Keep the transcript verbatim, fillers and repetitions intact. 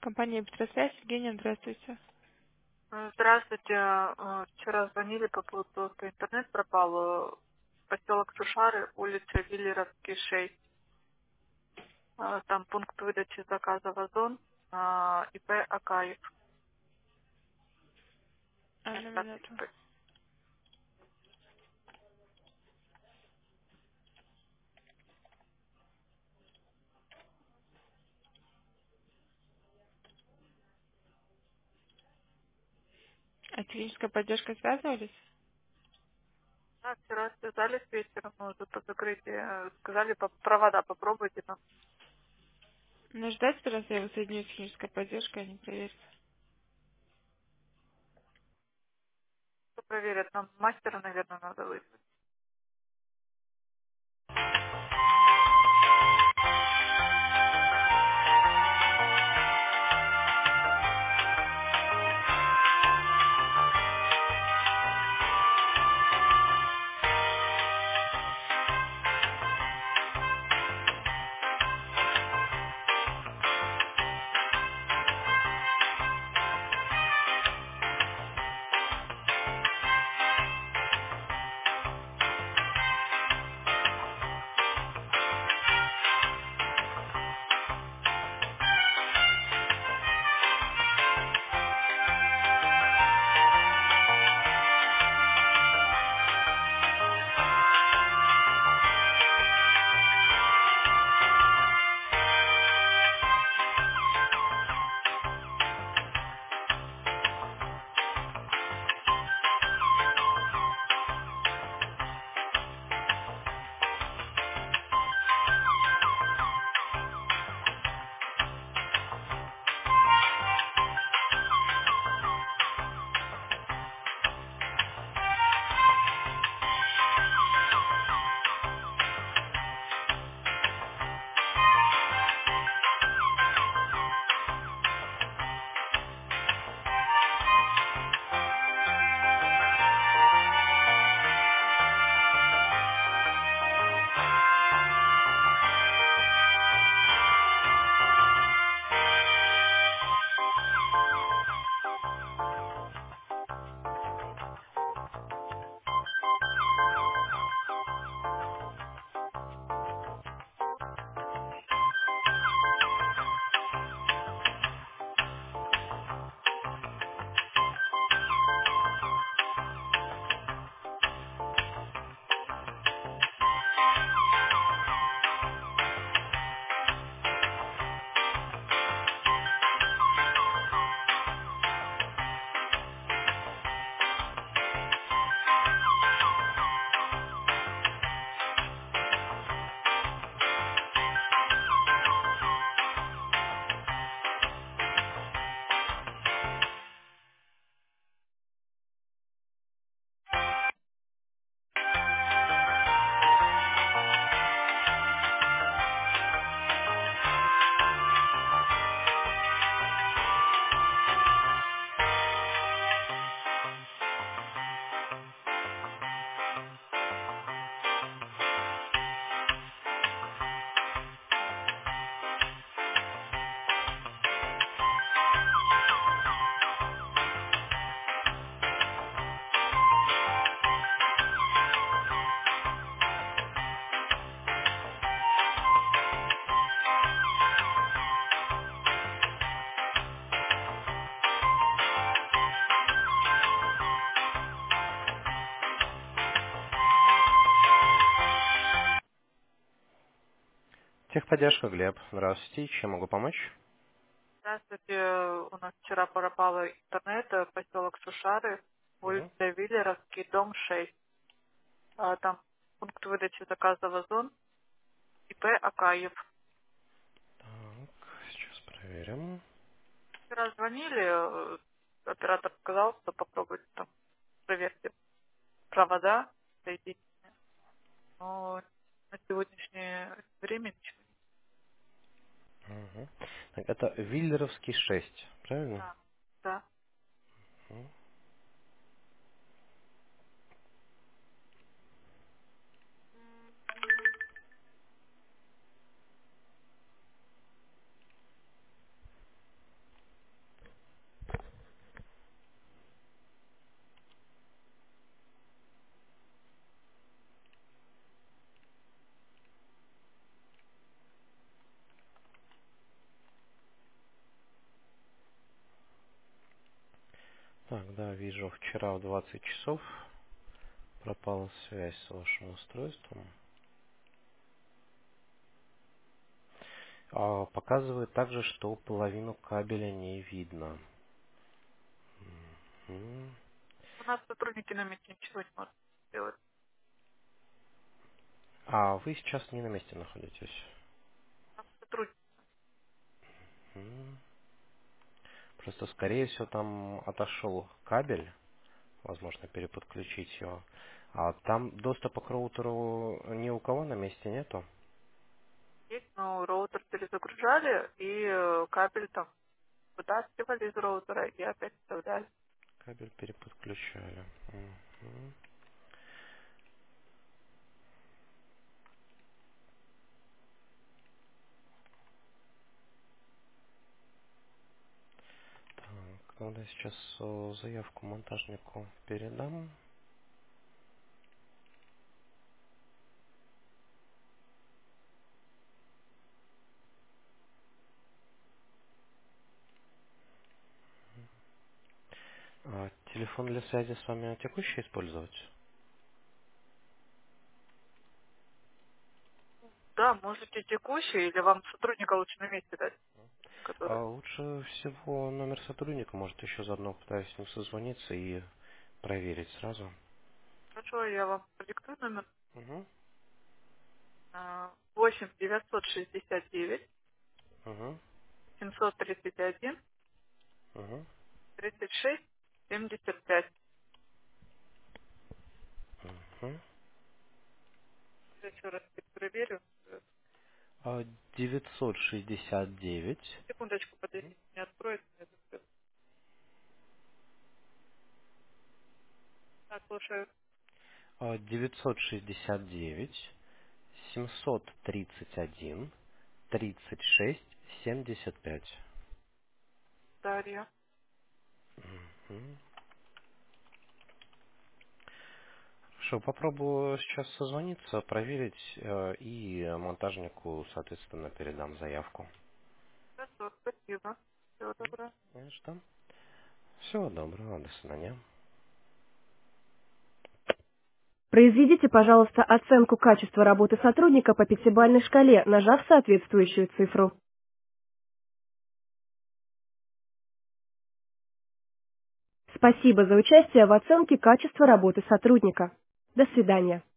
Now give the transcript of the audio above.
Компания «Петросвязь». Евгения, здравствуйте. Э, Здравствуйте. Э, Вчера звонили по поводу того, что интернет пропал. Э, Поселок Сушары, улица Виллеровский, шесть. Э, Там пункт выдачи заказа «Вазон», э, ИП Акаев. Одну Место минуту. ИП. А техническая поддержка связывались? Да, вчера связались вечером, мы уже по закрытию. э, Сказали, по провода попробуйте там. Ну, ждать, раз я его соединю с технической поддержкой, они проверят. Кто проверят? Нам мастера, наверное, надо вызвать. Техподдержка, Глеб. Здравствуйте. Чем могу помочь? Здравствуйте. У нас вчера пропал интернет. э, Поселок Сушары, улица Мгм. Виллеровский, дом шесть. А, Там пункт выдачи заказа «Вазон», ИП Акаев. Так, сейчас проверим. Вчера звонили, э, оператор сказал, что попробуйте там проверьте провода, соединить. Но на сегодняшнее время ничего не Мгм. Так, это Виллеровский шесть, правильно? знаю. Да. Мгм. Так, да, вижу, вчера в двадцать часов пропала связь с вашим устройством. А, показывает также, что половину кабеля не видно. Мгм. У нас сотрудники на месте ничего не могут сделать. А вы сейчас не на месте находитесь? У нас сотрудники. Мгм. Просто, скорее всего, там отошел кабель, возможно, переподключить его. А там доступа к роутеру ни у кого на месте нету? Есть, но роутер перезагружали, и э, кабель там вытаскивали из роутера и опять вставляли. Кабель переподключали. Мгм. Так, ну да, сейчас э, заявку монтажнику передам. А телефон для связи с вами текущий использовать? Да, можете текущий, или вам сотрудника лучше на месте дать, который... А лучше всего номер сотрудника, может еще заодно пытаюсь с ним созвониться и проверить сразу. Хорошо, я вам продиктую номер. Угу, А, восемь девятьсот шестьдесят девять угу, семьсот тридцать один угу, тридцать шесть семьдесят пять. угу. Еще раз проверю. А девятьсот шестьдесят девять. Секундочку, подождите, не откроется. мне это всё. Так, слушаю. а, девятьсот шестьдесят девять семьсот тридцать один тридцать шесть семьдесят пять. Дарья. Мгм. Хорошо, попробую сейчас созвониться, проверить э, и монтажнику, соответственно, передам заявку. Хорошо, спасибо. Всего доброго. Ну что? Всего доброго, до свидания. Произведите, пожалуйста, оценку качества работы сотрудника по пятибалльной шкале, нажав соответствующую цифру. Спасибо за участие в оценке качества работы сотрудника. До свидания.